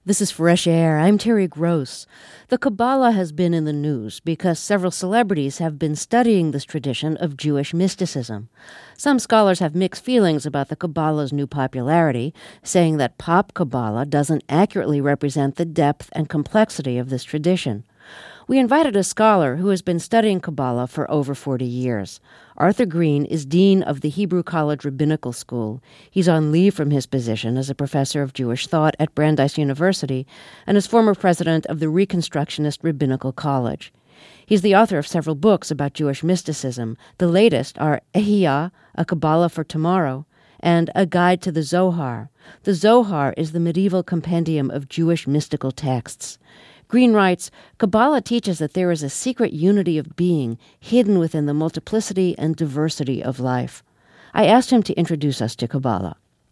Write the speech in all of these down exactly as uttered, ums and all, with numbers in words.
This is Fresh Air. I'm Terry Gross. The Kabbalah has been in the news because several celebrities have been studying this tradition of Jewish mysticism. Some scholars have mixed feelings about the Kabbalah's new popularity, saying that pop Kabbalah doesn't accurately represent the depth and complexity of this tradition. We invited a scholar who has been studying Kabbalah for over forty years. Arthur Green is dean of the Hebrew College Rabbinical School. He's on leave from his position as a professor of Jewish thought at Brandeis University and is former president of the Reconstructionist Rabbinical College. He's the author of several books about Jewish mysticism. The latest are Ehiyah, A Kabbalah for Tomorrow, and A Guide to the Zohar. The Zohar is the medieval compendium of Jewish mystical texts. Green writes, Kabbalah teaches that there is a secret unity of being hidden within the multiplicity and diversity of life. I asked him to introduce us to Kabbalah.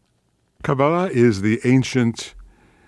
Kabbalah is the ancient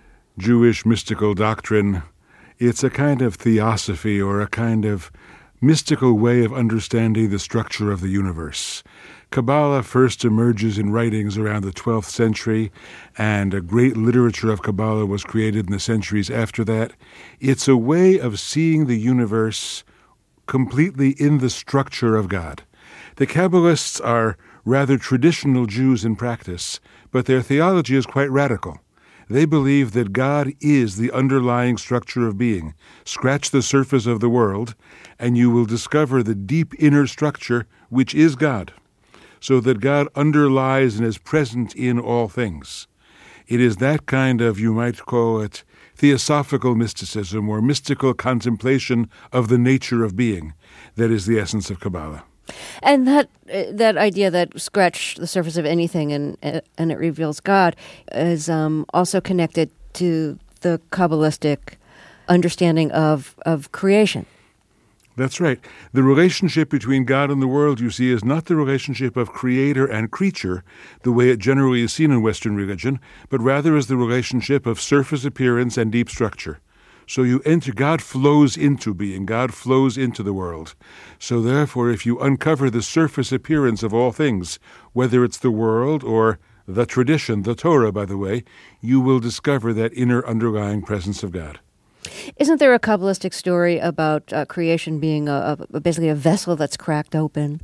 Jewish mystical doctrine. It's a kind of theosophy or a kind of mystical way of understanding the structure of the universe. Kabbalah first emerges in writings around the twelfth century, and a great literature of Kabbalah was created in the centuries after that. It's a way of seeing the universe completely in the structure of God. The Kabbalists are rather traditional Jews in practice, but their theology is quite radical. They believe that God is the underlying structure of being. Scratch the surface of the world, and you will discover the deep inner structure, which is God, so that God underlies and is present in all things. It is that kind of, you might call it, theosophical mysticism or mystical contemplation of the nature of being that is the essence of Kabbalah. And that that idea that scratch the surface of anything and and it reveals God is um, also connected to the Kabbalistic understanding of, of creation. That's right. The relationship between God and the world, you see, is not the relationship of creator and creature, the way it generally is seen in Western religion, but rather is the relationship of surface appearance and deep structure. So you enter, God flows into being, God flows into the world. So therefore, if you uncover the surface appearance of all things, whether it's the world or the tradition, the Torah, by the way, you will discover that inner underlying presence of God. Isn't there a Kabbalistic story about uh, creation being a, a, basically a vessel that's cracked open?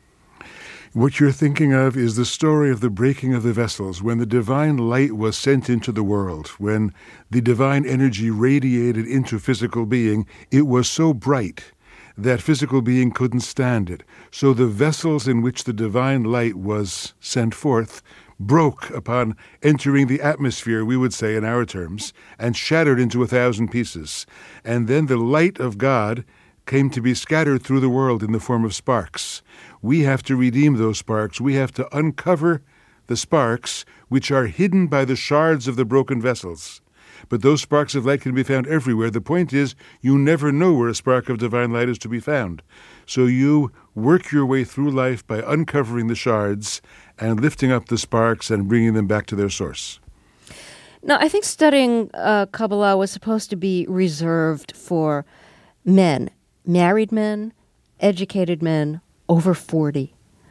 What you're thinking of is the story of the breaking of the vessels, when the divine light was sent into the world, when the divine energy radiated into physical being. It was so bright that physical being couldn't stand it. So the vessels in which the divine light was sent forth broke upon entering the atmosphere, we would say in our terms, and shattered into a thousand pieces. And then the light of God came to be scattered through the world in the form of sparks. We have to redeem those sparks. We have to uncover the sparks which are hidden by the shards of the broken vessels. But those sparks of light can be found everywhere. The point is, you never know where a spark of divine light is to be found. So you work your way through life by uncovering the shards and lifting up the sparks and bringing them back to their source. Now, I think studying uh, Kabbalah was supposed to be reserved for men, married men, educated men, over forty.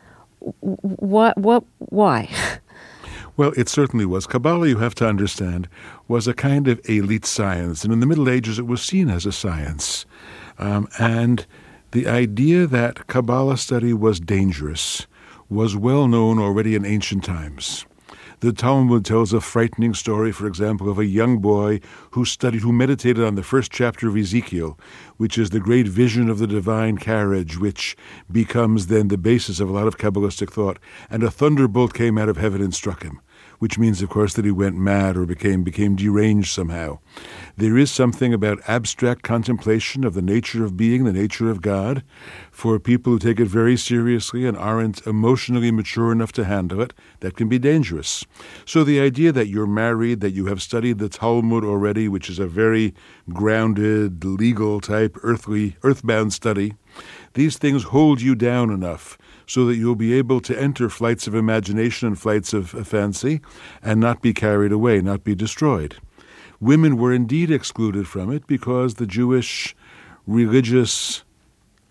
What? What? Why? Well, it certainly was. Kabbalah, you have to understand, was a kind of elite science. And in the Middle Ages, it was seen as a science. Um, and the idea that Kabbalah study was dangerous was well known already in ancient times. The Talmud tells a frightening story, for example, of a young boy who studied, who meditated on the first chapter of Ezekiel, which is the great vision of the divine carriage, which becomes then the basis of a lot of Kabbalistic thought. And a thunderbolt came out of heaven and struck him, which means, of course, that he went mad or became became deranged somehow. There is something about abstract contemplation of the nature of being, the nature of God, for people who take it very seriously and aren't emotionally mature enough to handle it, that can be dangerous. So the idea that you're married, that you have studied the Talmud already, which is a very grounded, legal-type, earthly, earthbound study, these things hold you down enough so that you'll be able to enter flights of imagination and flights of fancy and not be carried away, not be destroyed. Women were indeed excluded from it because the Jewish religious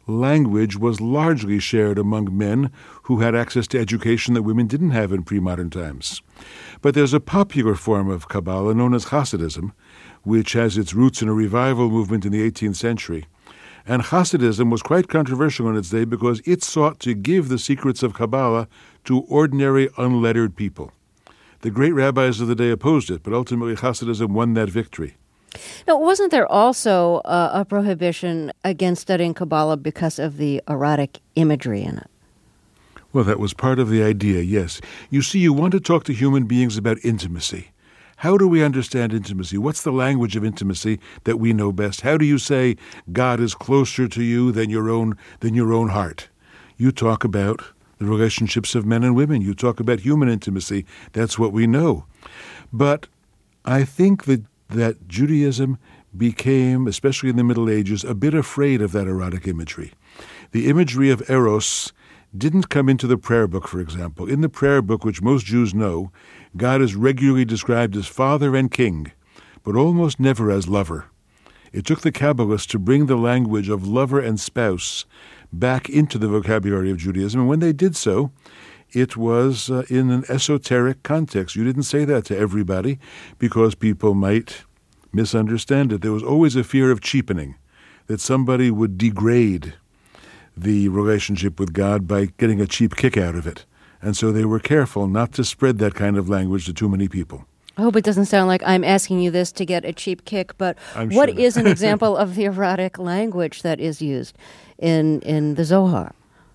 language was largely shared among men who had access to education that women didn't have in pre-modern times. But there's a popular form of Kabbalah known as Hasidism, which has its roots in a revival movement in the eighteenth century. And Hasidism was quite controversial in its day because it sought to give the secrets of Kabbalah to ordinary, unlettered people. The great rabbis of the day opposed it, but ultimately Hasidism won that victory. Now, wasn't there also uh, a prohibition against studying Kabbalah because of the erotic imagery in it? Well, that was part of the idea, yes. You see, you want to talk to human beings about intimacy. How do we understand intimacy? What's the language of intimacy that we know best? How do you say God is closer to you than your own than your own heart? You talk about the relationships of men and women. You talk about human intimacy. That's what we know. But I think that that Judaism became, especially in the Middle Ages, a bit afraid of that erotic imagery. The imagery of eros didn't come into the prayer book, for example. In the prayer book, which most Jews know, God is regularly described as Father and King, but almost never as lover. It took the Kabbalists to bring the language of lover and spouse back into the vocabulary of Judaism, and when they did so, it was uh, in an esoteric context. You didn't say that to everybody because people might misunderstand it. There was always a fear of cheapening, that somebody would degrade the relationship with God by getting a cheap kick out of it. And so they were careful not to spread that kind of language to too many people. I hope it doesn't sound like I'm asking you this to get a cheap kick, but I'm what sure. is an example of the erotic language that is used in, in the Zohar?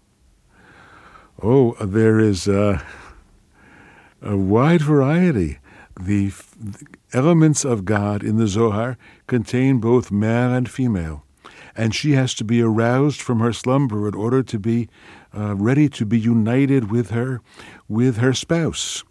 Oh, there is uh, a wide variety. The, f- the elements of God in the Zohar contain both male and female, and she has to be aroused from her slumber in order to be uh, ready to be united with her, with her spouse.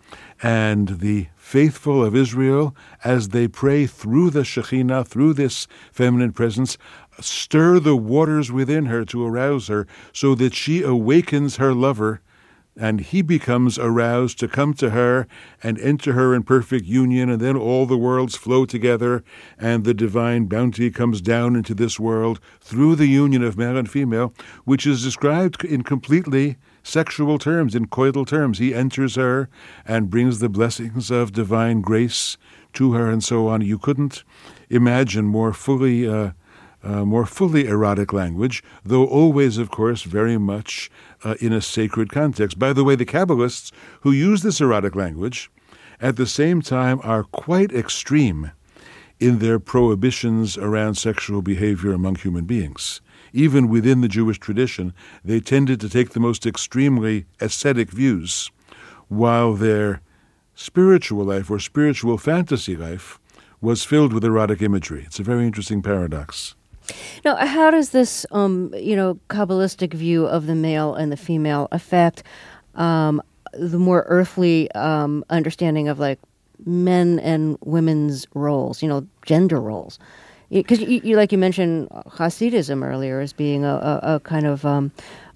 And the faithful of Israel, as they pray through the Shekhinah, through this feminine presence, stir the waters within her to arouse her so that she awakens her lover and he becomes aroused to come to her and enter her in perfect union, and then all the worlds flow together and the divine bounty comes down into this world through the union of male and female, which is described in completely sexual terms, in coital terms. He enters her and brings the blessings of divine grace to her and so on. You couldn't imagine more fully uh, uh, more fully erotic language, though always, of course, very much uh, in a sacred context. By the way, the Kabbalists who use this erotic language at the same time are quite extreme in their prohibitions around sexual behavior among human beings. Even within the Jewish tradition, they tended to take the most extremely ascetic views, while their spiritual life or spiritual fantasy life was filled with erotic imagery. It's a very interesting paradox. Now, how does this, um, you know, Kabbalistic view of the male and the female affect um, the more earthly um, understanding of, like, men and women's roles, you know, gender roles? Because, you, you, like you mentioned, Hasidism earlier as being a, a, a kind of um,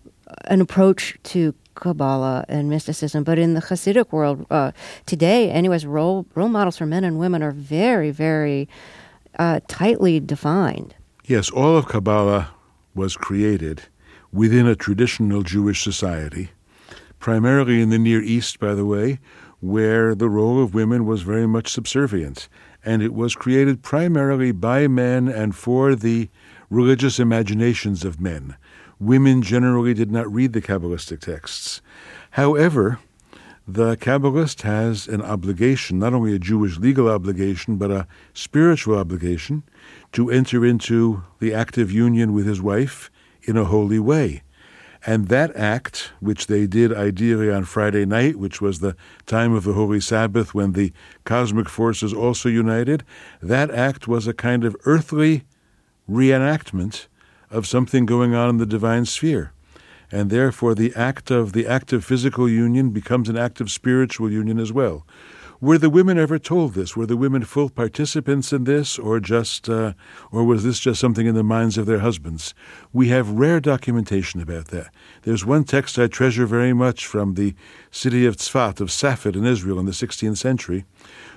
an approach to Kabbalah and mysticism. But in the Hasidic world uh, today, anyways, role role models for men and women are very, very uh, tightly defined. Yes, all of Kabbalah was created within a traditional Jewish society, primarily in the Near East, by the way, where the role of women was very much subservient. And it was created primarily by men and for the religious imaginations of men. Women generally did not read the Kabbalistic texts. However, the Kabbalist has an obligation, not only a Jewish legal obligation, but a spiritual obligation, to enter into the active union with his wife in a holy way. And that act, which they did ideally on Friday night, which was the time of the Holy Sabbath when the cosmic forces also united, that act was a kind of earthly reenactment of something going on in the divine sphere. And therefore the act of the act of physical union becomes an act of spiritual union as well. Were the women ever told this? Were the women full participants in this, or just, uh, or was this just something in the minds of their husbands? We have rare documentation about that. There's one text I treasure very much from the city of Tzfat, of Safed in Israel in the sixteenth century,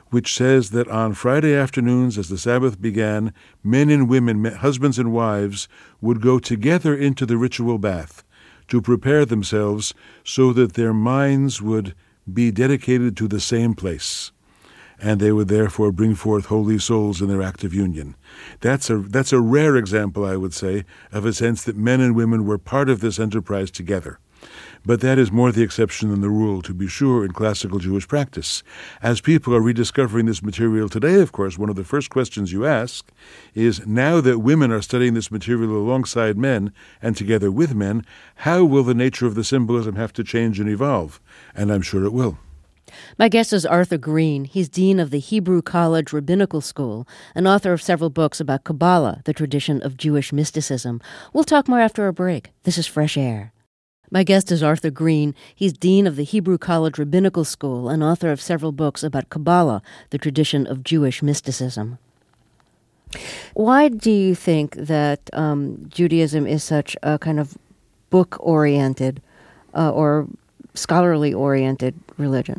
which says that on Friday afternoons, as the Sabbath began, men and women, husbands and wives, would go together into the ritual bath to prepare themselves so that their minds would be dedicated to the same place, and they would therefore bring forth holy souls in their act of union. That's a that's a rare example, I would say, of a sense that men and women were part of this enterprise together. But that is more the exception than the rule, to be sure, in classical Jewish practice. As people are rediscovering this material today, of course, one of the first questions you ask is, now that women are studying this material alongside men and together with men, how will the nature of the symbolism have to change and evolve? And I'm sure it will. My guest is Arthur Green. He's dean of the Hebrew College Rabbinical School and author of several books about Kabbalah, the tradition of Jewish mysticism. We'll talk more after a break. This is Fresh Air. My guest is Arthur Green. He's dean of the Hebrew College Rabbinical School and author of several books about Kabbalah, the tradition of Jewish mysticism. Why do you think that um, Judaism is such a kind of book-oriented uh, or scholarly-oriented religion?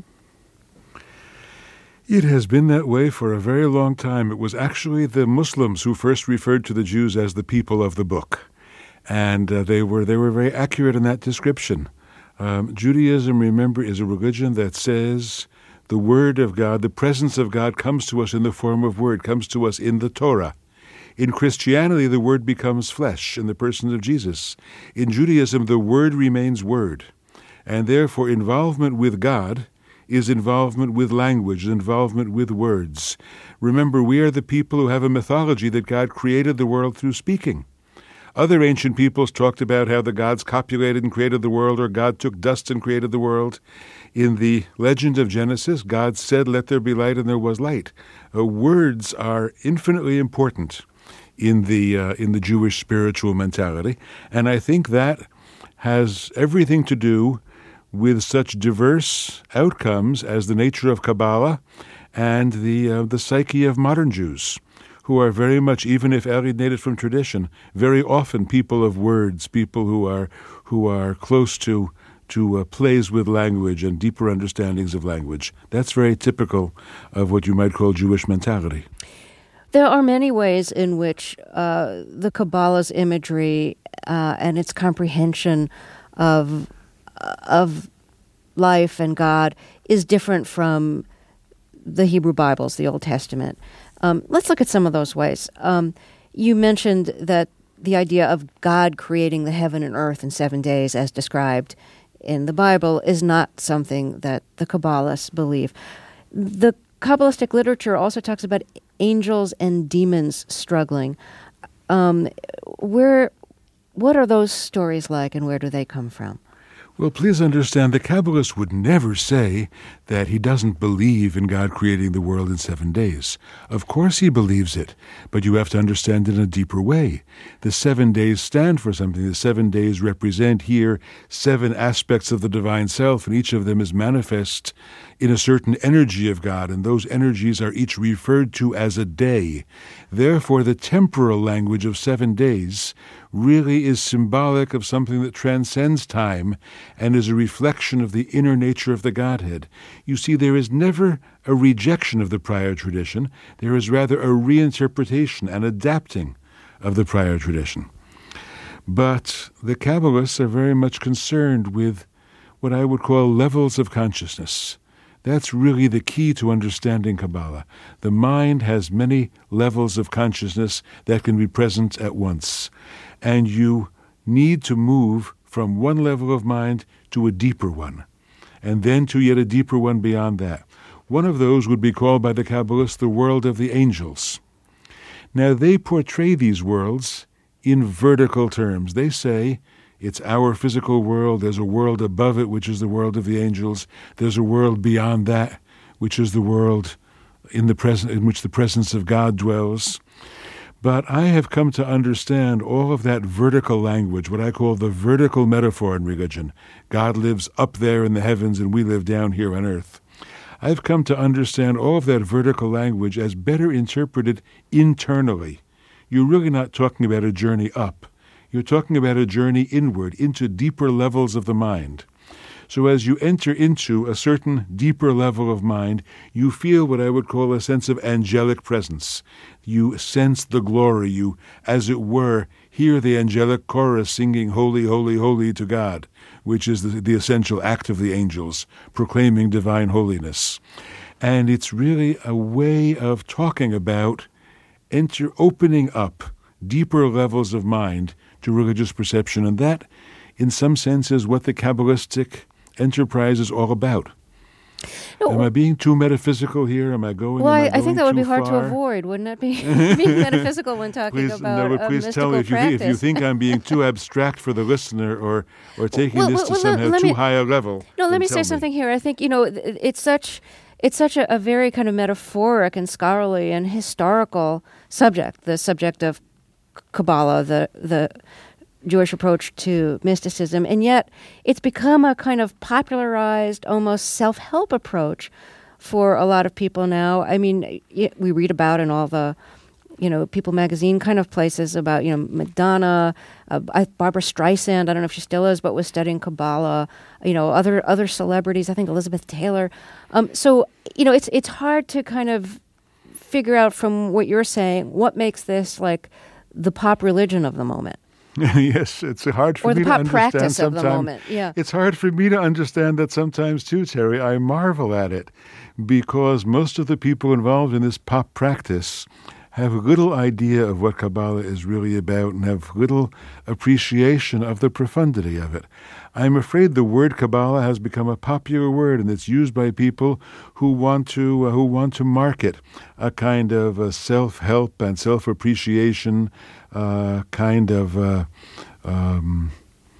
It has been that way for a very long time. It was actually the Muslims who first referred to the Jews as the people of the book. And uh, they were they were very accurate in that description. Um, Judaism, remember, is a religion that says the Word of God, the presence of God comes to us in the form of Word, comes to us in the Torah. In Christianity, the Word becomes flesh in the person of Jesus. In Judaism, the Word remains Word. And therefore, involvement with God is involvement with language, involvement with words. Remember, we are the people who have a mythology that God created the world through speaking. Other ancient peoples talked about how the gods copulated and created the world, or God took dust and created the world. In the legend of Genesis, God said, "Let there be light," and there was light. Uh, words are infinitely important in the uh, in the Jewish spiritual mentality, and I think that has everything to do with such diverse outcomes as the nature of Kabbalah and the uh, the psyche of modern Jews, who are very much, even if alienated from tradition, very often people of words, people who are who are close to to uh, plays with language and deeper understandings of language. That's very typical of what you might call Jewish mentality. There are many ways in which uh, the Kabbalah's imagery uh, and its comprehension of of life and God is different from the Hebrew Bibles, the Old Testament. Um, let's look at some of those ways. Um, you mentioned that the idea of God creating the heaven and earth in seven days, as described in the Bible, is not something that the Kabbalists believe. The Kabbalistic literature also talks about angels and demons struggling. Um, where, what are those stories like, and where do they come from? Well, please understand, the Kabbalist would never say that he doesn't believe in God creating the world in seven days. Of course he believes it, but you have to understand it in a deeper way. The seven days stand for something. The seven days represent here seven aspects of the divine self, and each of them is manifest in a certain energy of God, and those energies are each referred to as a day. Therefore, the temporal language of seven days really is symbolic of something that transcends time and is a reflection of the inner nature of the Godhead. You see, there is never a rejection of the prior tradition. There is rather a reinterpretation and adapting of the prior tradition. But the Kabbalists are very much concerned with what I would call levels of consciousness. That's really the key to understanding Kabbalah. The mind has many levels of consciousness that can be present at once. And you need to move from one level of mind to a deeper one, and then to yet a deeper one beyond that. One of those would be called by the Kabbalists the world of the angels. Now, they portray these worlds in vertical terms. They say, it's our physical world. There's a world above it, which is the world of the angels. There's a world beyond that, which is the world in the present, in which the presence of God dwells. But I have come to understand all of that vertical language, what I call the vertical metaphor in religion. God lives up there in the heavens and we live down here on earth. I've come to understand all of that vertical language as better interpreted internally. You're really not talking about a journey up. You're talking about a journey inward, into deeper levels of the mind. So as you enter into a certain deeper level of mind, you feel what I would call a sense of angelic presence. You sense the glory. You, as it were, hear the angelic chorus singing, "Holy, holy, holy to God," which is the, the essential act of the angels, proclaiming divine holiness. And it's really a way of talking about enter opening up deeper levels of mind to religious perception. And that, in some sense, is what the Kabbalistic enterprise is all about. No, Am I being too metaphysical here? Am I going? Well, am I, I, I think that would going be too hard far? to avoid, wouldn't it be? Being metaphysical when talking please, about no, but a please mystical tell me if you, practice. if you think I'm being too abstract for the listener, or or taking Well, this well, to well, somehow let too me- high a level. No, let then me tell say something here. I think, you know, th- it's such it's such a, a very kind of metaphoric and scholarly and historical subject, the subject of Kabbalah, the the Jewish approach to mysticism, and yet it's become a kind of popularized, almost self-help approach for a lot of people now. I mean, y- we read about in all the, you know, People magazine kind of places about, you know, Madonna, uh, I- Barbara Streisand, I don't know if she still is, but was studying Kabbalah, you know, other other celebrities, I think Elizabeth Taylor. Um, so, you know, it's it's hard to kind of figure out from what you're saying, what makes this like the pop religion of the moment. Yes, it's hard for Or the me to pop understand practice of the sometimes. moment, yeah. It's hard for me to understand that sometimes too, Terry. I marvel at it because most of the people involved in this pop practice have little idea of what Kabbalah is really about and have little appreciation of the profundity of it. I'm afraid the word Kabbalah has become a popular word, and it's used by people who want to uh, who want to market a kind of uh, self-help and self-appreciation uh, kind of uh, um,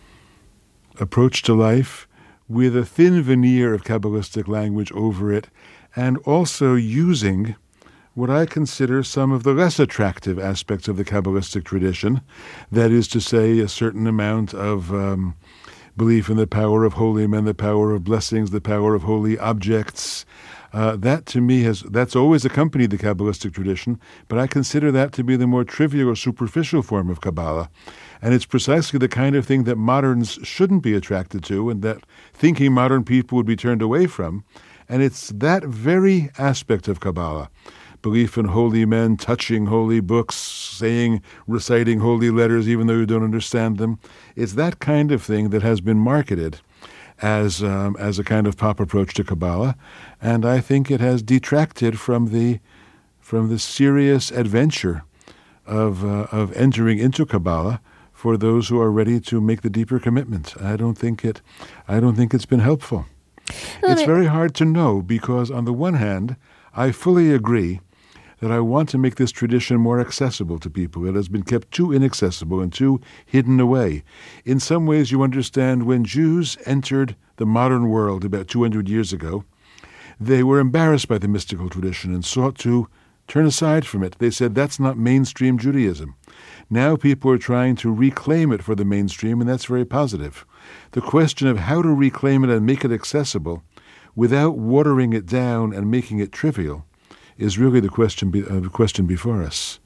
approach to life with a thin veneer of Kabbalistic language over it, and also using what I consider some of the less attractive aspects of the Kabbalistic tradition, that is to say, a certain amount of um, belief in the power of holy men, the power of blessings, the power of holy objects. Uh, that to me has that's always accompanied the Kabbalistic tradition, but I consider that to be the more trivial or superficial form of Kabbalah. And it's precisely the kind of thing that moderns shouldn't be attracted to, and that thinking modern people would be turned away from. And it's that very aspect of Kabbalah, belief in holy men, touching holy books, saying, reciting holy letters even though you don't understand them. It's that kind of thing that has been marketed as um, as a kind of pop approach to Kabbalah, and I think it has detracted from the from the serious adventure of uh, of entering into Kabbalah for those who are ready to make the deeper commitment. I don't think it I don't think it's been helpful. Well, It's I- very hard to know because on the one hand, I fully agree that I want to make this tradition more accessible to people. It has been kept too inaccessible and too hidden away. In some ways, you understand, when Jews entered the modern world about two hundred years ago, they were embarrassed by the mystical tradition and sought to turn aside from it. They said, that's not mainstream Judaism. Now people are trying to reclaim it for the mainstream, and that's very positive. The question of how to reclaim it and make it accessible without watering it down and making it trivial is really the question be, uh, the question before us.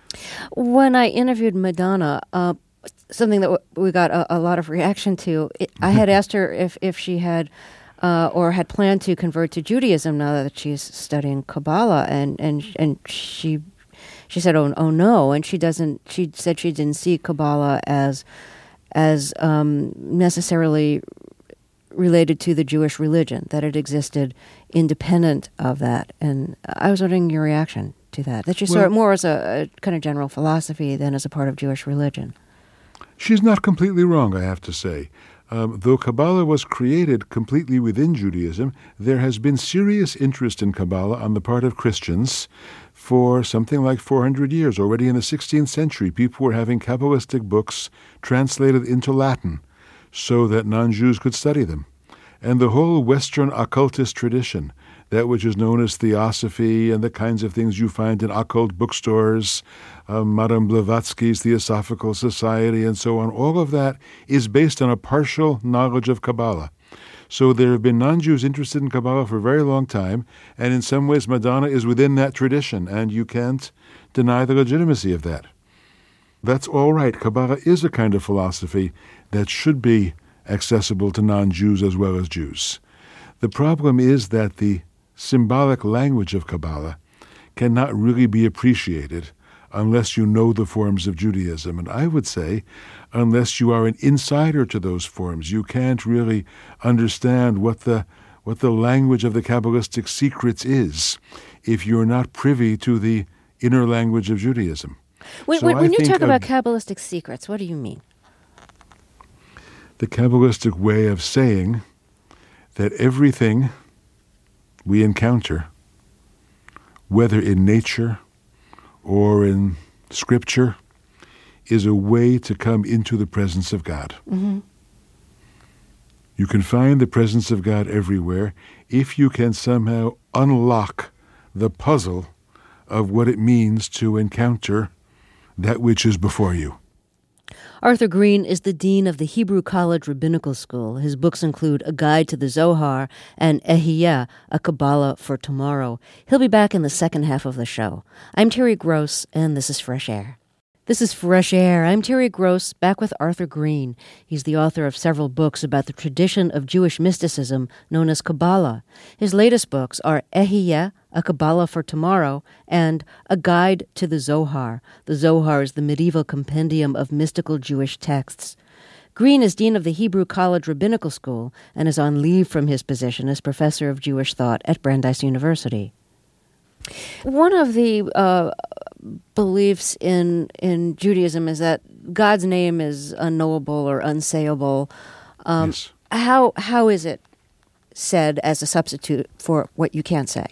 When I interviewed Madonna, uh, something that w- we got a, a lot of reaction to, it, I had asked her if, if she had uh, or had planned to convert to Judaism now that she's studying Kabbalah, and and and she she said, "Oh, oh no," and she doesn't. She said she didn't see Kabbalah as as um, necessarily related to the Jewish religion, that it existed independent of that. And I was wondering your reaction to that, that you saw Well- it more as a, a kind of general philosophy than as a part of Jewish religion. She's not completely wrong, I have to say. Um, though Kabbalah was created completely within Judaism, there has been serious interest in Kabbalah on the part of Christians for something like four hundred years. Already in the sixteenth century, people were having Kabbalistic books translated into Latin so that non-Jews could study them. And the whole Western occultist tradition, that which is known as theosophy and the kinds of things you find in occult bookstores, um, Madame Blavatsky's Theosophical Society, and so on, all of that is based on a partial knowledge of Kabbalah. So there have been non-Jews interested in Kabbalah for a very long time, and in some ways Madonna is within that tradition, and you can't deny the legitimacy of that. That's all right. Kabbalah is a kind of philosophy that should be accessible to non-Jews as well as Jews. The problem is that the symbolic language of Kabbalah cannot really be appreciated unless you know the forms of Judaism. And I would say, unless you are an insider to those forms, you can't really understand what the what the language of the Kabbalistic secrets is if you're not privy to the inner language of Judaism. When, So when, I when you think talk about of- Kabbalistic secrets, what do you mean? The Kabbalistic way of saying that everything we encounter, whether in nature or in Scripture, is a way to come into the presence of God. Mm-hmm. You can find the presence of God everywhere if you can somehow unlock the puzzle of what it means to encounter that which is before you. Arthur Green is the dean of the Hebrew College Rabbinical School. His books include A Guide to the Zohar and Ehiyah, A Kabbalah for Tomorrow. He'll be back in the second half of the show. I'm Terry Gross, and this is Fresh Air. This is Fresh Air. I'm Terry Gross, back with Arthur Green. He's the author of several books about the tradition of Jewish mysticism known as Kabbalah. His latest books are Ehiyah, A Kabbalah for Tomorrow, and A Guide to the Zohar. The Zohar is the medieval compendium of mystical Jewish texts. Green is dean of the Hebrew College Rabbinical School and is on leave from his position as professor of Jewish thought at Brandeis University. One of the uh, beliefs in in Judaism is that God's name is unknowable or unsayable. Um, Yes. How how is it said as a substitute for what you can't say?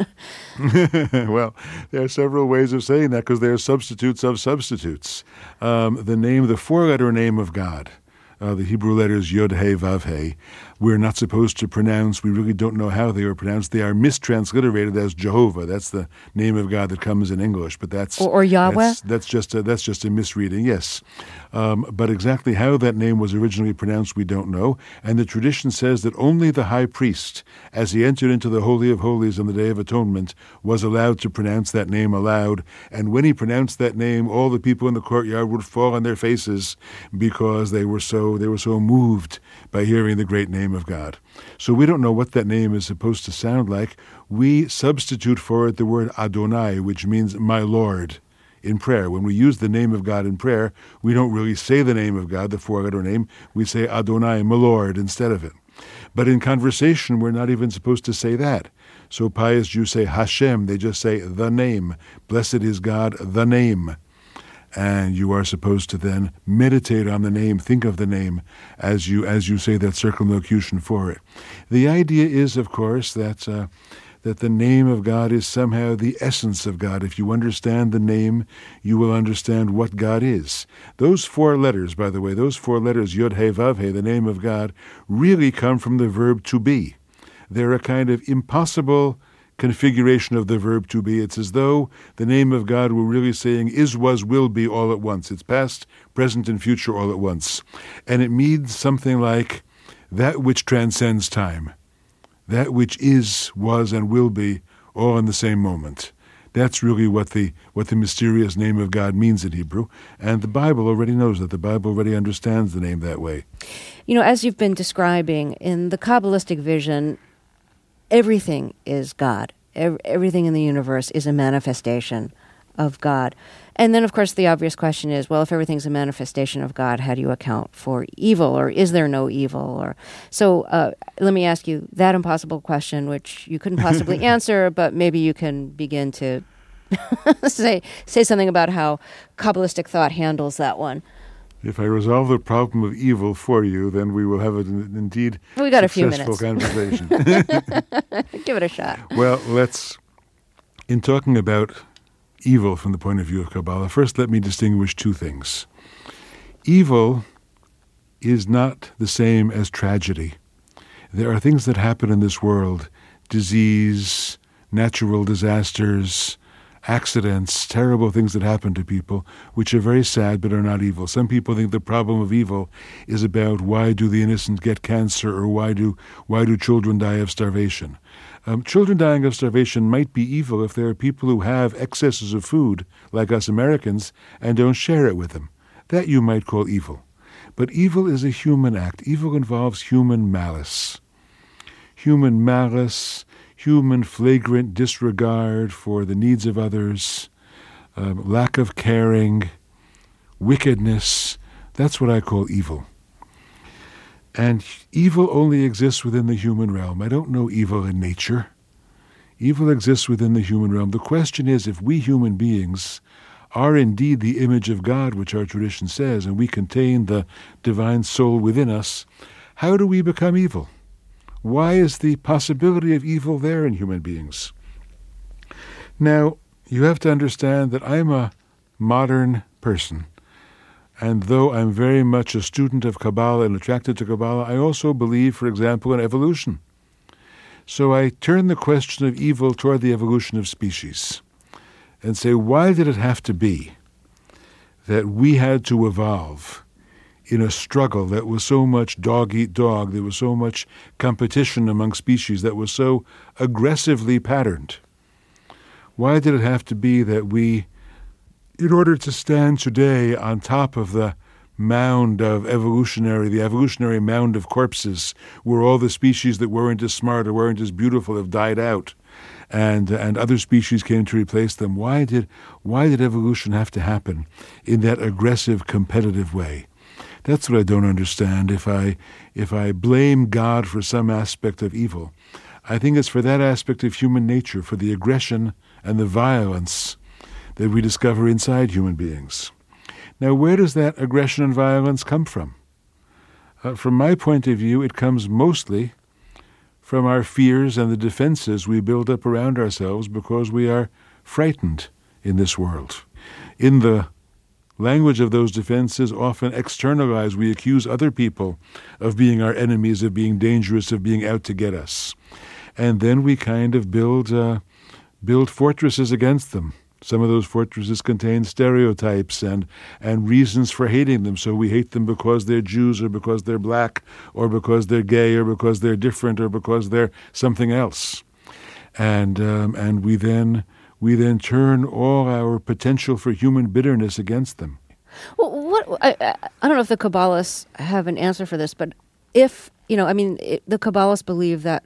Well, there are several ways of saying that because there are substitutes of substitutes. Um, the name, the four-letter name of God, uh, the Hebrew letters Yod He Vav He, we're not supposed to pronounce. We really don't know how they are pronounced. They are mistransliterated as Jehovah. That's the name of God that comes in English, but that's Or- or Yahweh? That's, that's just a, that's just a misreading. Yes, um, but exactly how that name was originally pronounced, we don't know. And the tradition says that only the high priest, as he entered into the Holy of Holies on the Day of Atonement, was allowed to pronounce that name aloud. And when he pronounced that name, all the people in the courtyard would fall on their faces because they were so they were so moved by hearing the great name of God. So we don't know what that name is supposed to sound like. We substitute for it the word Adonai, which means my Lord, in prayer. When we use the name of God in prayer, we don't really say the name of God, the four-letter name. We say Adonai, my Lord, instead of it. But in conversation, we're not even supposed to say that. So pious Jews say Hashem. They just say the name. Blessed is God, the name. And you are supposed to then meditate on the name, think of the name as you as you say that circumlocution for it. The idea is, of course, that uh, that the name of God is somehow the essence of God. If you understand the name, you will understand what God is. Those four letters, by the way, those four letters, Yod He Vav He, the name of God, really come from the verb to be. They're a kind of impossible configuration of the verb to be. It's as though the name of God were really saying is, was, will be all at once. It's past, present, and future all at once. And it means something like that which transcends time, that which is, was, and will be all in the same moment. That's really what the what the mysterious name of God means in Hebrew. And the Bible already knows that. The Bible already understands the name that way. You know, as you've been describing, in the Kabbalistic vision, everything is God. Ev- everything in the universe is a manifestation of God. And then, of course, the obvious question is, well, if everything's a manifestation of God, how do you account for evil, or is there no evil? Or so uh, let me ask you that impossible question, which you couldn't possibly answer, but maybe you can begin to say say something about how Kabbalistic thought handles that one. If I resolve the problem of evil for you, then we will have an indeed We got a few successful minutes. conversation. Give it a shot. Well, let's, in talking about evil from the point of view of Kabbalah, first let me distinguish two things. Evil is not the same as tragedy. There are things that happen in this world, disease, natural disasters, accidents, terrible things that happen to people, which are very sad but are not evil. Some people think the problem of evil is about why do the innocent get cancer, or why do why do children die of starvation. Um, children dying of starvation might be evil if there are people who have excesses of food, like us Americans, and don't share it with them. That you might call evil. But evil is a human act. Evil involves human malice. Human malice, human flagrant disregard for the needs of others, um, lack of caring, wickedness. That's what I call evil. And evil only exists within the human realm. I don't know evil in nature. Evil exists within the human realm. The question is, if we human beings are indeed the image of God, which our tradition says, and we contain the divine soul within us, how do we become evil? Why is the possibility of evil there in human beings? Now, you have to understand that I'm a modern person. And though I'm very much a student of Kabbalah and attracted to Kabbalah, I also believe, for example, in evolution. So I turn the question of evil toward the evolution of species and say, why did it have to be that we had to evolve in a struggle that was so much dog-eat-dog, there was so much competition among species that was so aggressively patterned? Why did it have to be that we, in order to stand today on top of the mound of evolutionary, the evolutionary mound of corpses, where all the species that weren't as smart or weren't as beautiful have died out, and and other species came to replace them? Why did why did evolution have to happen in that aggressive, competitive way? That's what I don't understand. If I if I blame God for some aspect of evil, I think it's for that aspect of human nature, for the aggression and the violence that we discover inside human beings. Now, where does that aggression and violence come from? Uh, from my point of view, it comes mostly from our fears and the defenses we build up around ourselves because we are frightened in this world. In the language of those defenses, often externalized, we accuse other people of being our enemies, of being dangerous, of being out to get us. And then we kind of build uh, build fortresses against them. Some of those fortresses contain stereotypes and, and reasons for hating them. So we hate them because they're Jews or because they're black or because they're gay or because they're different or because they're something else. And um, and we then we then turn all our potential for human bitterness against them. Well, what I, I don't know if the Kabbalists have an answer for this, but if, you know, I mean, it, the Kabbalists believe that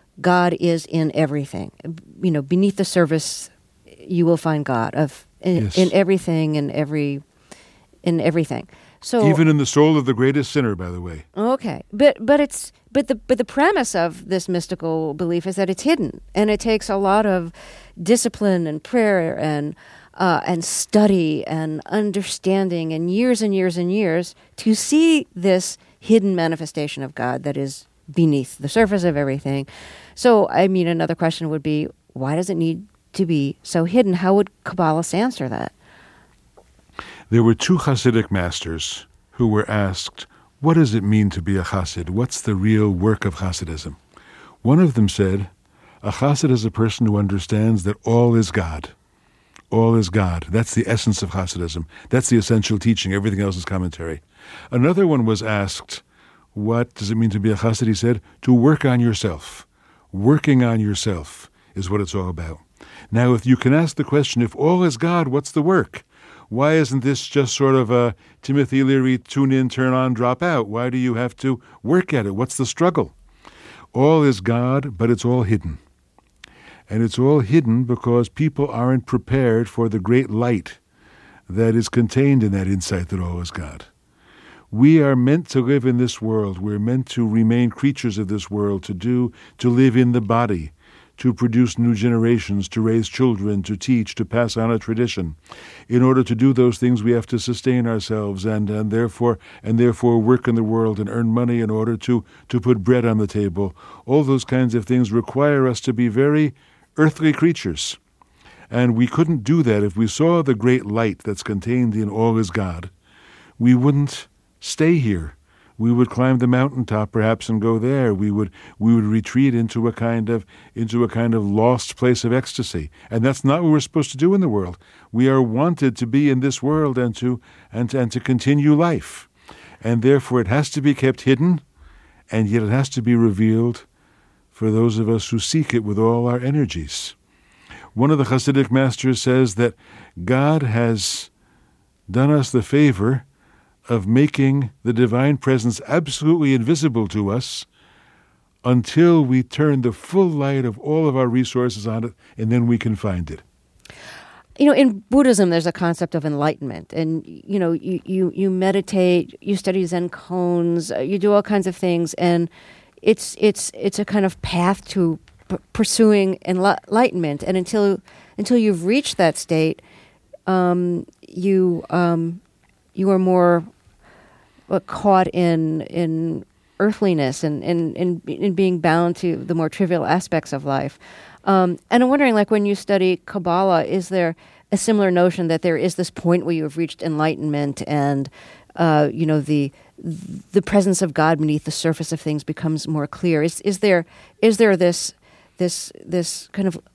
God is in everything. You know, beneath the surface, you will find God of in, yes. in everything and every in everything. So even in the soul of the greatest sinner, by the way. Okay, but but it's but the but the premise of this mystical belief is that it's hidden, and it takes a lot of discipline and prayer and uh, and study and understanding and years and years and years to see this hidden manifestation of God that is beneath the surface of everything. So, I mean, another question would be, why does it need to be so hidden? How would Kabbalists answer that? There were two Hasidic masters who were asked, what does it mean to be a Hasid? What's the real work of Hasidism? One of them said, a Hasid is a person who understands that all is God. All is God. That's the essence of Hasidism. That's the essential teaching. Everything else is commentary. Another one was asked, what does it mean to be a Hasid? He said, to work on yourself. Working on yourself is what it's all about. Now, if you can ask the question, if all is God, what's the work? Why isn't this just sort of a Timothy Leary, tune in, turn on, drop out? Why do you have to work at it? What's the struggle? All is God, but it's all hidden. And it's all hidden because people aren't prepared for the great light that is contained in that insight that all is God. We are meant to live in this world. We're meant to remain creatures of this world, to do, to live in the body, to produce new generations, to raise children, to teach, to pass on a tradition. In order to do those things, we have to sustain ourselves and, and therefore and therefore work in the world and earn money in order to, to put bread on the table. All those kinds of things require us to be very earthly creatures. And we couldn't do that if we saw the great light that's contained in all is God. We wouldn't stay here. We would climb the mountaintop perhaps and go there. We would we would retreat into a kind of into a kind of lost place of ecstasy. And that's not what we're supposed to do in the world. We are wanted to be in this world and to and, and to continue life. And therefore it has to be kept hidden, and yet it has to be revealed for those of us who seek it with all our energies. One of the Hasidic masters says that God has done us the favor of making the divine presence absolutely invisible to us until we turn the full light of all of our resources on it, and then we can find it. You know, in Buddhism, there's a concept of enlightenment, and you know, you you, you meditate, you study Zen koans, uh, you do all kinds of things, and it's it's it's a kind of path to p- pursuing enlightenment. And until until you've reached that state, um, you um, you are more uh, caught in in earthliness and in in in being bound to the more trivial aspects of life. Um, and I'm wondering, like, when you study Kabbalah, is there a similar notion that there is this point where you have reached enlightenment and, uh, you know, the the presence of God beneath the surface of things becomes more clear? Is is there is there this this this kind of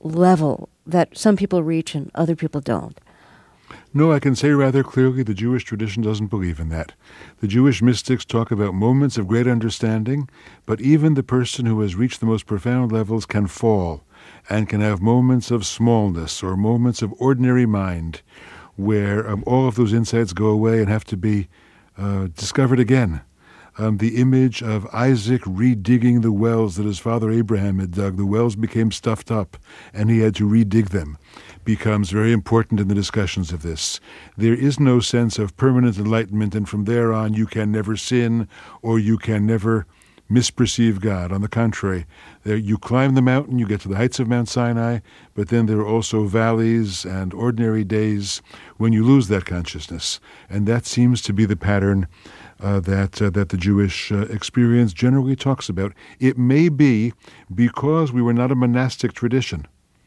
level that some people reach and other people don't? No, I can say rather clearly the Jewish tradition doesn't believe in that. The Jewish mystics talk about moments of great understanding, but even the person who has reached the most profound levels can fall and can have moments of smallness or moments of ordinary mind where um, all of those insights go away and have to be uh, discovered again. Um, the image of Isaac redigging the wells that his father Abraham had dug, the wells became stuffed up and he had to redig them, becomes very important in the discussions of this. There is no sense of permanent enlightenment, and from there on you can never sin or you can never misperceive God. On the contrary, there you climb the mountain, you get to the heights of Mount Sinai, but then there are also valleys and ordinary days when you lose that consciousness. And that seems to be the pattern uh, that uh, that the Jewish uh, experience generally talks about. It may be because we were not a monastic tradition.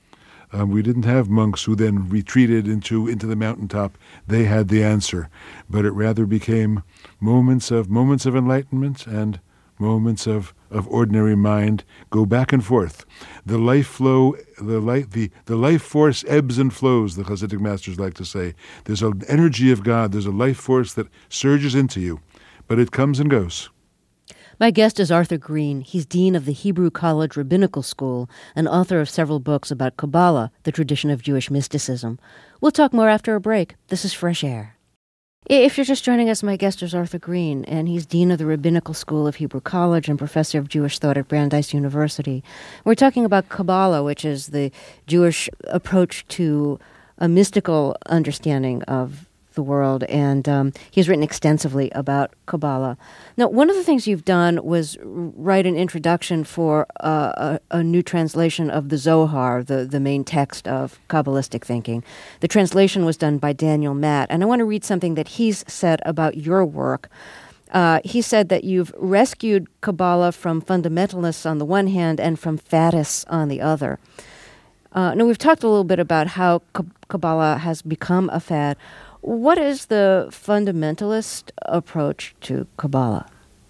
Um, we didn't have monks who then retreated into, into the mountaintop. They had the answer. But it rather became moments of moments of enlightenment and moments of, of ordinary mind go back and forth. The life flow, the light, the, the life force ebbs and flows, the Hasidic masters like to say. There's an energy of God, there's a life force that surges into you, but it comes and goes. My guest is Arthur Green. He's dean of the Hebrew College Rabbinical School and author of several books about Kabbalah, the tradition of Jewish mysticism. We'll talk more after a break. This is Fresh Air. If you're just joining us, my guest is Arthur Green, and he's dean of the Rabbinical School of Hebrew College and professor of Jewish thought at Brandeis University. We're talking about Kabbalah, which is the Jewish approach to a mystical understanding of the world, and um, he's written extensively about Kabbalah. Now, one of the things you've done was write an introduction for uh, a, a new translation of the Zohar, the, the main text of Kabbalistic thinking. The translation was done by Daniel Matt, and I want to read something that he's said about your work. Uh, he said that you've rescued Kabbalah from fundamentalists on the one hand and from faddists on the other. Uh, now, we've talked a little bit about how Kabbalah has become a fad. What is the fundamentalist approach to Kabbalah?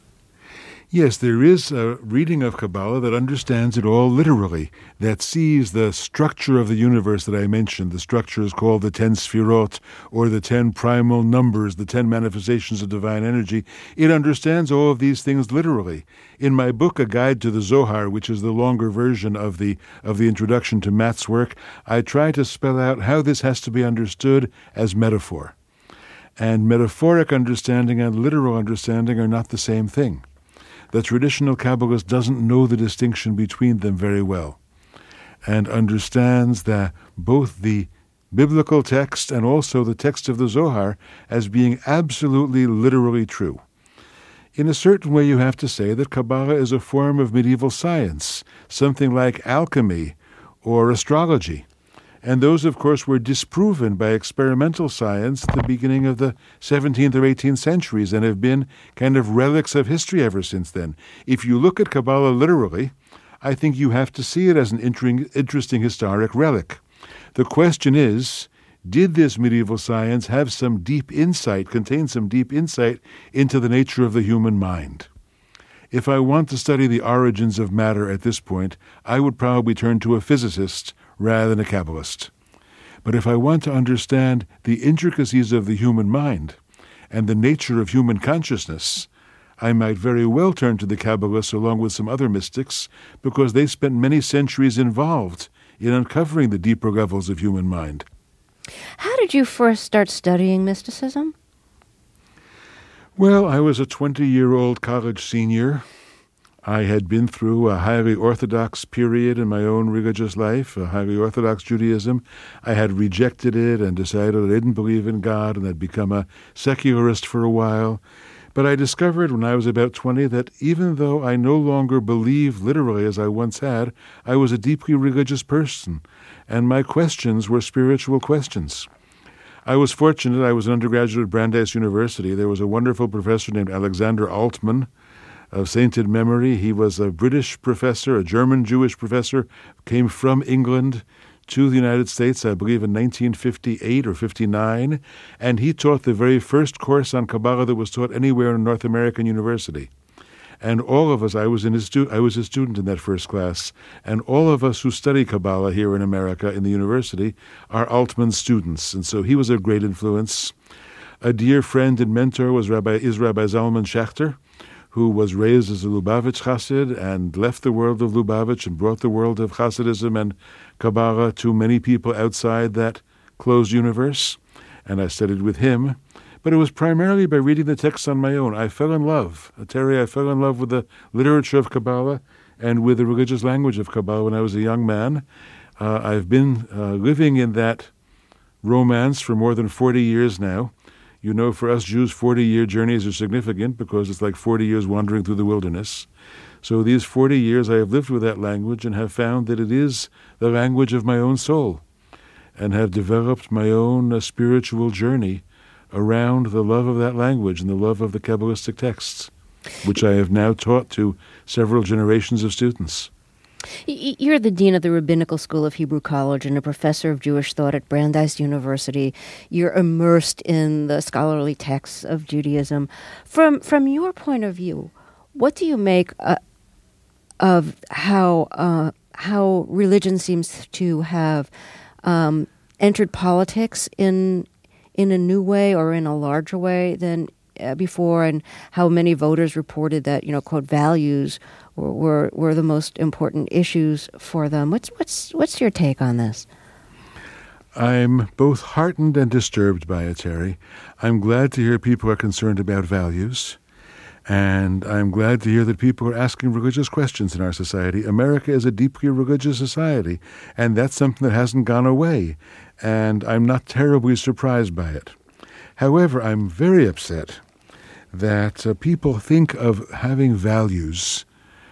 Yes, there is a reading of Kabbalah that understands it all literally, that sees the structure of the universe that I mentioned. The structure is called the ten sfirot, or the ten primal numbers, the ten manifestations of divine energy. It understands all of these things literally. In my book, A Guide to the Zohar, which is the longer version of the of the introduction to Matt's work, I try to spell out how this has to be understood as metaphor. And metaphoric understanding and literal understanding are not the same thing. The traditional Kabbalist doesn't know the distinction between them very well and understands that both the biblical text and also the text of the Zohar as being absolutely literally true. In a certain way, you have to say that Kabbalah is a form of medieval science, something like alchemy or astrology. And those, of course, were disproven by experimental science at the beginning of the seventeenth or eighteenth centuries and have been kind of relics of history ever since then. If you look at Kabbalah literally, I think you have to see it as an interesting historic relic. The question is, did this medieval science have some deep insight, contain some deep insight into the nature of the human mind? If I want to study the origins of matter at this point, I would probably turn to a physicist rather than a Kabbalist. But if I want to understand the intricacies of the human mind and the nature of human consciousness, I might very well turn to the Kabbalists along with some other mystics, because they spent many centuries involved in uncovering the deeper levels of human mind. How did you first start studying mysticism? Well, I was a twenty-year-old college senior. I had been through a highly orthodox period in my own religious life, a highly orthodox Judaism. I had rejected it and decided I didn't believe in God and had become a secularist for a while. But I discovered when I was about twenty that even though I no longer believed literally as I once had, I was a deeply religious person, and my questions were spiritual questions. I was fortunate. I was an undergraduate at Brandeis University. There was a wonderful professor named Alexander Altman, of sainted memory. He was a British professor, a German Jewish professor, came from England to the United States, I believe in nineteen fifty-eight or fifty-nine, and he taught the very first course on Kabbalah that was taught anywhere in a North American university. And all of us, I was in his stu- I was a student in that first class, and all of us who study Kabbalah here in America in the university are Altman students, and so he was a great influence. A dear friend and mentor was Rabbi is Rabbi Zalman Schachter, who was raised as a Lubavitch Chassid and left the world of Lubavitch and brought the world of Hasidism and Kabbalah to many people outside that closed universe. And I studied with him. But it was primarily by reading the texts on my own. I fell in love. Terry, I fell in love with the literature of Kabbalah and with the religious language of Kabbalah when I was a young man. Uh, I've been uh, living in that romance for more than forty years now. You know, for us Jews, forty-year journeys are significant because it's like forty years wandering through the wilderness. So these forty years I have lived with that language and have found that it is the language of my own soul and have developed my own uh, spiritual journey around the love of that language and the love of the Kabbalistic texts, which I have now taught to several generations of students. You're the dean of the Rabbinical School of Hebrew College and a professor of Jewish thought at Brandeis University. You're immersed in the scholarly texts of Judaism. From from your point of view, what do you make uh, of how uh, how religion seems to have um, entered politics in in a new way or in a larger way than uh, before, and how many voters reported that, you know, quote, values were, were were the most important issues for them? What's what's what's your take on this? I'm both heartened and disturbed by it, Terry. I'm glad to hear people are concerned about values, and I'm glad to hear that people are asking religious questions in our society. America is a deeply religious society, and that's something that hasn't gone away, and I'm not terribly surprised by it. However, I'm very upset that uh, people think of having values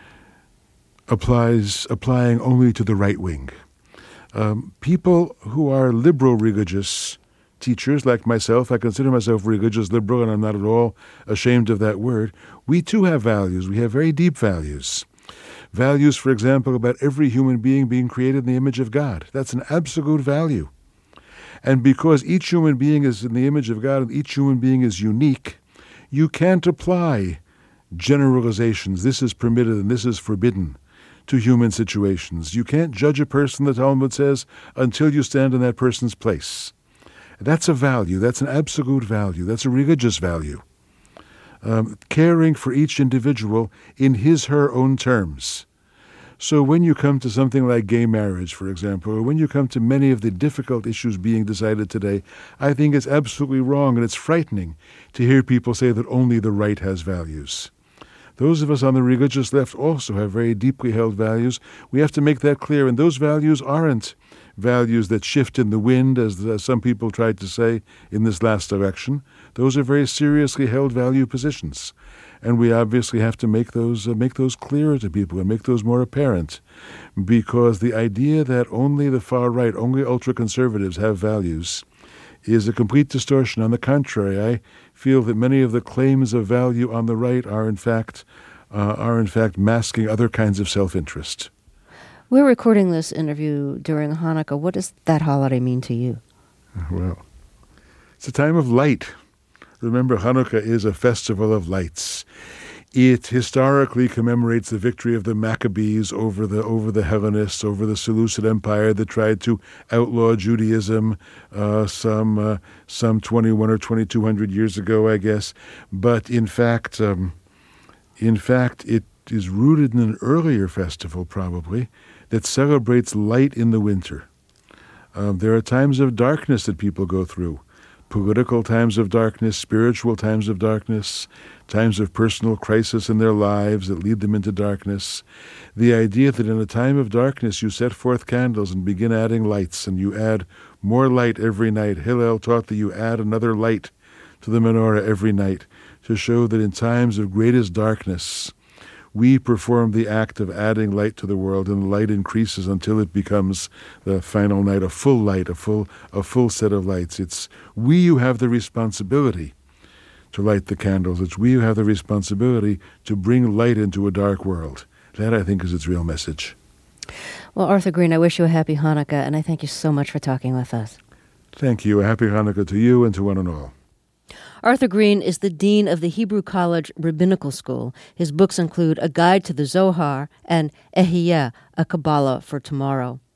applies applying only to the right wing. Um, people who are liberal religious teachers, like myself, I consider myself religious liberal, and I'm not at all ashamed of that word. We too have values. We have very deep values. Values, for example, about every human being being created in the image of God. That's an absolute value. And because each human being is in the image of God and each human being is unique, you can't apply generalizations. This is permitted and this is forbidden to human situations. You can't judge a person, the Talmud says, until you stand in that person's place. That's a value. That's an absolute value. That's a religious value. Um, caring for each individual in his, her own terms. So when you come to something like gay marriage, for example, or when you come to many of the difficult issues being decided today, I think it's absolutely wrong, and it's frightening to hear people say that only the right has values. Those of us on the religious left also have very deeply held values. We have to make that clear, and those values aren't values that shift in the wind, as, as some people tried to say in this last election. Those are very seriously held value positions. And we obviously have to make those uh, make those clearer to people and make those more apparent, because the idea that only the far right, only ultra-conservatives have values is a complete distortion. On the contrary, I feel that many of the claims of value on the right are in fact uh, are in fact masking other kinds of self-interest. We're recording this interview during Hanukkah. What does that holiday mean to you? Well, it's a time of light. Remember, Hanukkah is a festival of lights. It historically commemorates the victory of the Maccabees over the over the Hellenists, over the Seleucid Empire that tried to outlaw Judaism uh, some uh, some twenty-one or twenty-two hundred years ago, I guess. But in fact, um, in fact, it is rooted in an earlier festival, probably, that celebrates light in the winter. Um, there are times of darkness that people go through. political times of darkness, spiritual times of darkness, times of personal crisis in their lives that lead them into darkness. The idea that in a time of darkness you set forth candles and begin adding lights, and you add more light every night. Hillel taught that you add another light to the menorah every night to show that in times of greatest darkness, we perform the act of adding light to the world, and the light increases until it becomes the final night, a full light, a full, a full set of lights. It's we who have the responsibility to light the candles. It's we who have the responsibility to bring light into a dark world. That, I think, is its real message. Well, Arthur Green, I wish you a happy Hanukkah, and I thank you so much for talking with us. Thank you. A happy Hanukkah to you and to one and all. Arthur Green is the dean of the Hebrew College Rabbinical School. His books include A Guide to the Zohar and Ehiyah, A Kabbalah for Tomorrow.